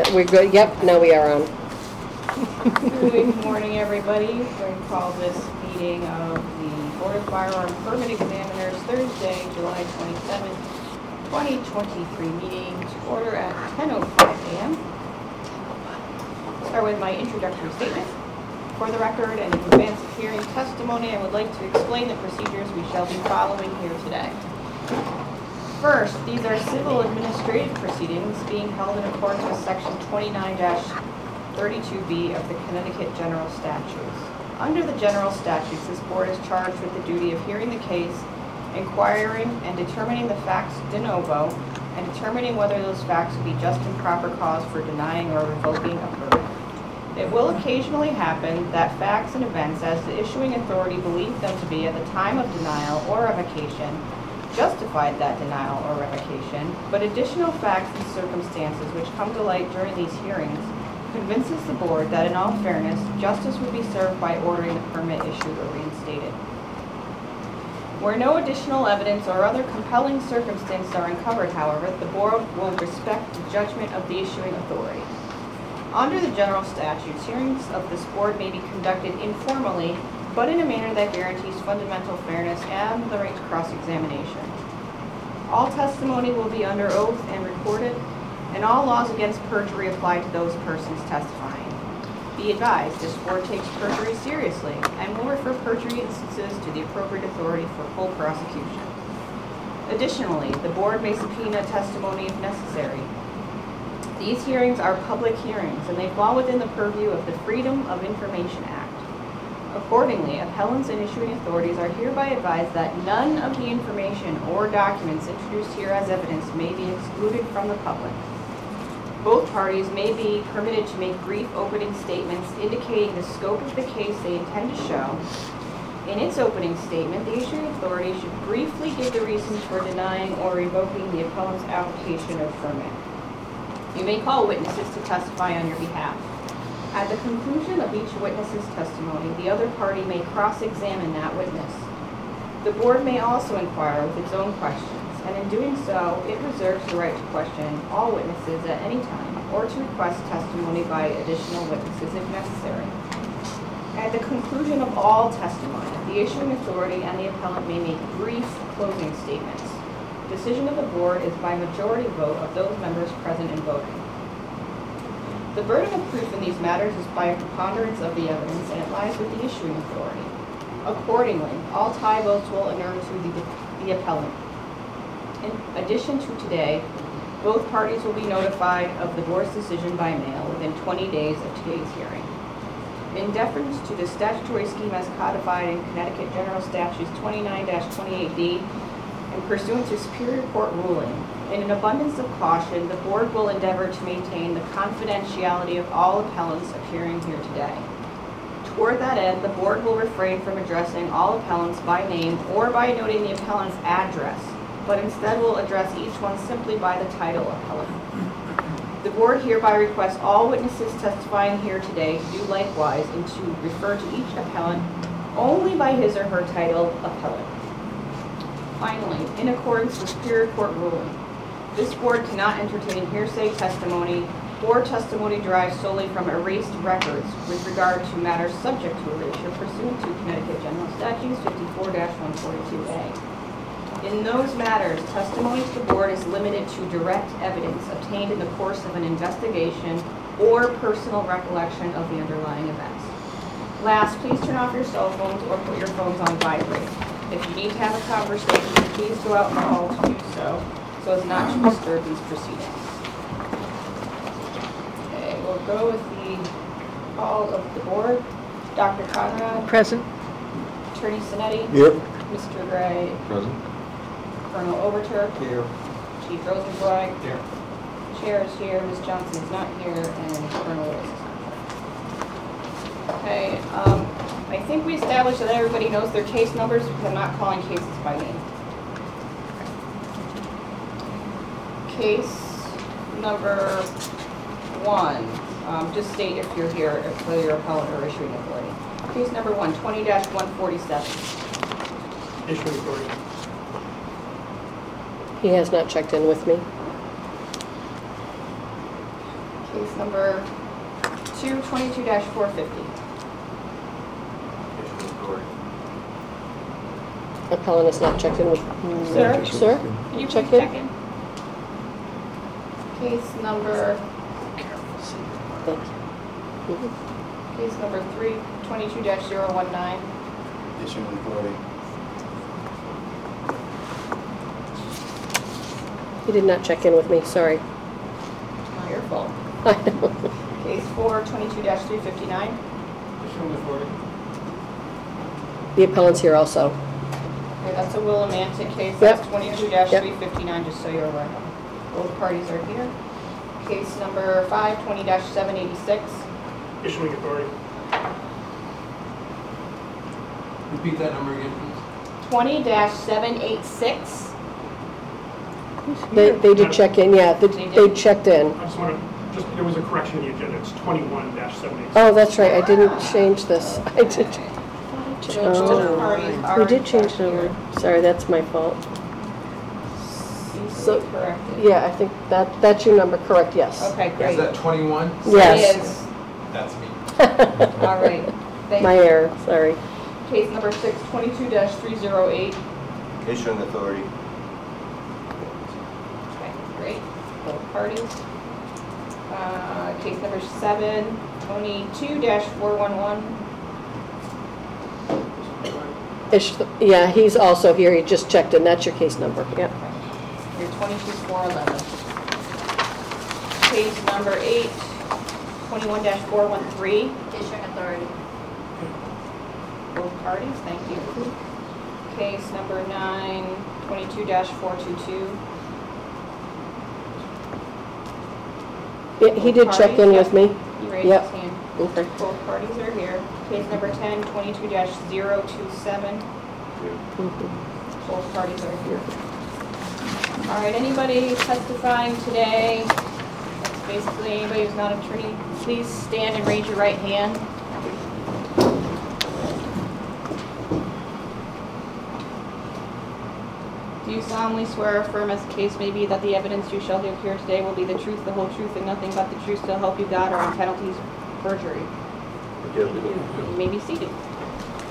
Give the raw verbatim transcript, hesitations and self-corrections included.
we're good. Yep, now we are on. Good morning, everybody. We're going to call this meeting of the Board of Firearm Permit Examiners Thursday, July twenty-seventh, twenty twenty-three meeting to order at ten oh five a m Start with my introductory statement. For the record and in advance of hearing testimony, I would like to explain the procedures we shall be following here today. First, these are civil administrative proceedings being held in accordance with Section twenty-nine thirty-two B of the Connecticut General Statutes. Under the General Statutes, this board is charged with the duty of hearing the case, inquiring and determining the facts de novo, and determining whether those facts would be just and proper cause for denying or revoking a permit. It will occasionally happen that facts and events as the issuing authority believed them to be at the time of denial or revocation justified that denial or revocation, but additional facts and circumstances which come to light during these hearings convinces the board that in all fairness, justice would be served by ordering the permit issued or reinstated. Where no additional evidence or other compelling circumstances are uncovered, however, the board will respect the judgment of the issuing authority. Under the general statutes, hearings of this board may be conducted informally, but in a manner that guarantees fundamental fairness and the right to cross-examination. All testimony will be under oath and recorded, and all laws against perjury apply to those persons testifying. Be advised, this board takes perjury seriously and will refer perjury instances to the appropriate authority for full prosecution. Additionally, the board may subpoena testimony if necessary. These hearings are public hearings, and they fall within the purview of the Freedom of Information Act. Accordingly, appellants and issuing authorities are hereby advised that none of the information or documents introduced here as evidence may be excluded from the public. Both parties may be permitted to make brief opening statements indicating the scope of the case they intend to show. In its opening statement, the issuing authority should briefly give the reasons for denying or revoking the appellant's application or permit. You may call witnesses to testify on your behalf. At the conclusion of each witness's testimony, the other party may cross-examine that witness. The board may also inquire with its own questions, and in doing so, it reserves the right to question all witnesses at any time or to request testimony by additional witnesses if necessary. At the conclusion of all testimony, the issuing authority and the appellant may make brief closing statements. Decision of the board is by majority vote of those members present and voting. The burden of proof in these matters is by a preponderance of the evidence, and it lies with the issuing authority. Accordingly, all tie votes will inure to the, the appellant. In addition to today, both parties will be notified of the board's decision by mail within twenty days of today's hearing. In deference to the statutory scheme as codified in Connecticut General Statutes twenty-nine twenty-eight D, and pursuant to Superior Court ruling, in an abundance of caution, the board will endeavor to maintain the confidentiality of all appellants appearing here today. Toward that end, the board will refrain from addressing all appellants by name or by noting the appellant's address, but instead will address each one simply by the title appellant. The board hereby requests all witnesses testifying here today to do likewise and to refer to each appellant only by his or her title appellant. Finally, in accordance with Superior Court ruling, this board cannot entertain hearsay testimony or testimony derived solely from erased records with regard to matters subject to erasure pursuant to Connecticut General Statutes fifty-four one forty-two A. In those matters, testimony to the board is limited to direct evidence obtained in the course of an investigation or personal recollection of the underlying events. Last, please turn off your cell phones or put your phones on vibrate. If you need to have a conversation, please go out in the hall to do so, so as not to disturb these proceedings. Okay, we'll go with the call of the board. Doctor Conrad. Present. Attorney Sinetti. Here. Mister Gray. Present. Colonel Overture. Here. Chief Rosenzweig. Here. Chair is here. Miz Johnson is not here, and Colonel Lewis is not here. Okay. Um, I think we established that everybody knows their case numbers because I'm not calling cases by name. Case number one. Um, just state if you're here, if whether you're appellant or issuing authority. Case number one, twenty dash one forty-seven. Issuing authority. He has not checked in with me. Case number two twenty-two four fifty. Issuing authority. Appellant is not checked in with... Sir? Sir? Can you Check please in? check in? Case number, Thank you. Mhm. case number three twenty-two dash zero one nine. Issuing authority. He did not check in with me, sorry. It's not your fault. I know. Case four twenty-two dash three fifty-nine. Issuing authority. The appellant's here also. Okay, that's a Willimantic case, Yep. that's twenty-two dash Yep. three fifty-nine, just so you're aware. Both parties are here. Case number five twenty dash seven eighty-six. Issuing authority. Repeat that number again, please. twenty dash seven eighty-six. They, they did check in, yeah, they, They they did? checked in. I just want to, just, there was a correction in the agenda. It's twenty-one dash seven eight. Oh, that's right, I didn't change this. I did. So Oh. both parties are We did change it here. over. Sorry, that's my fault. Easily So- corrected. Yeah, I think that, that's your number, correct, yes. Okay, Is great. that twenty-one? Yes. It is. That's me. All right. Thank My you. error, sorry. Case number six twenty-two dash three oh eight. Issuing authority. Okay, great. Both parties. Uh, case number seven twenty-two dash four one one. Ish, yeah, he's also here, he just checked in, that's your case number, yep. Your twenty-two four eleven. Case number eight twenty-one dash four one three. Issuing authority. Both parties, thank you. Case number nine twenty-two dash four two two. Yeah, he did check in with me. He raised Yep. his hand. Okay. Both parties are here. Case number ten twenty-two dash zero two seven. Mhm. Both parties are here. All right, anybody testifying today, that's basically anybody who's not an attorney, please stand and raise your right hand. Do you solemnly swear or affirm as the case may be that the evidence you shall give here today will be the truth, the whole truth, and nothing but the truth, so help you God, or on penalties of perjury? You may be seated.